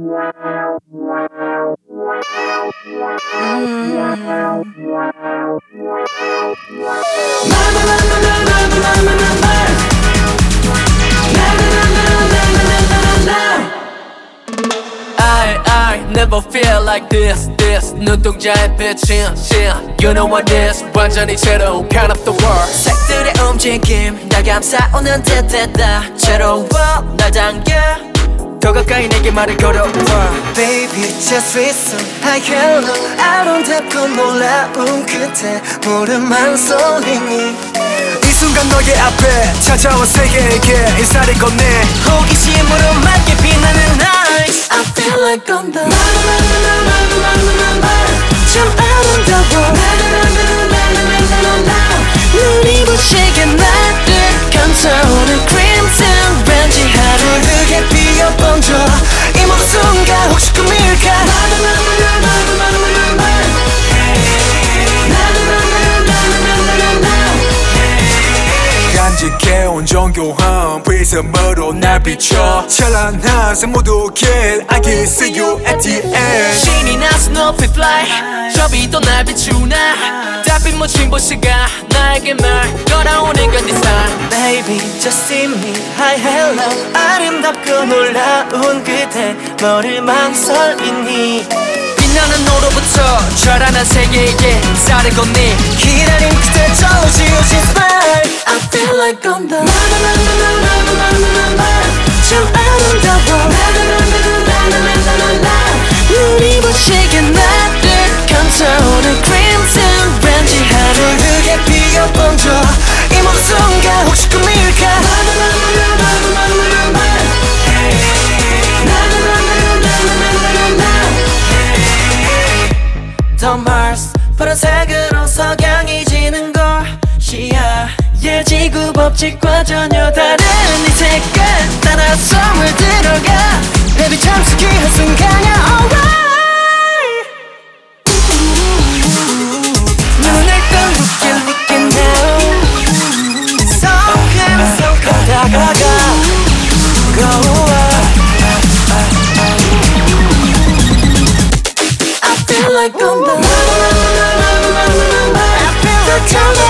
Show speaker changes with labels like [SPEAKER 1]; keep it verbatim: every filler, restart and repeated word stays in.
[SPEAKER 1] I, I never feel like this, this 눈동자에 비친 신 You know what this 완전히 새로운 kind of the world
[SPEAKER 2] 색들의 움직임 날 감싸오는 듯했다 새로워 날 당겨 더 가까이 내게 말을 걸어와 Baby just listen Hi hello 아름답고 놀라운 그대 물음만 쏠리니 이 순간 너의 앞에 찾아온 세계에게 인사를 건네 호기심으로 맑게 빛나는 night I feel like on the 참 아름다워 눈이 부시게 나를 감싸오는 crimson 왠지 하늘 크게 피어 번져 이 모든 순간 혹시 꿈일까
[SPEAKER 3] 간직해온 정교한 prism으로 날 비춰 찬란한 색모두길 I kiss you at the end
[SPEAKER 1] 신이 나서 높이 fly 저 빛도 날 비추나 달빛 묻힌 도시가 나에게 말 걸어오는 건 design
[SPEAKER 2] Baby just see me Hi hello 아름답고 놀라운 그대 뭐를 망설이니
[SPEAKER 1] 빛나는 노로부터 저란한 세계에게 인사를 건네
[SPEAKER 2] 기다린 그대 저 지우신 smile I feel like on the 참 아름다워 눈이 부시게 나를 감싸오는 crimson 왠지 하늘 크게 피어 번져 이 모든 순간 혹시 꿈일까 더 Mars 파란색으로 석양이 지는 걸 시야의 지구 법칙과 전혀 다른 이 색깔 따라서 물들어가 Baby 참 특이한 순간이야 alright 눈을 떠 느낄 느낀 now 속에서 다가가 Go away I feel like on the I feel like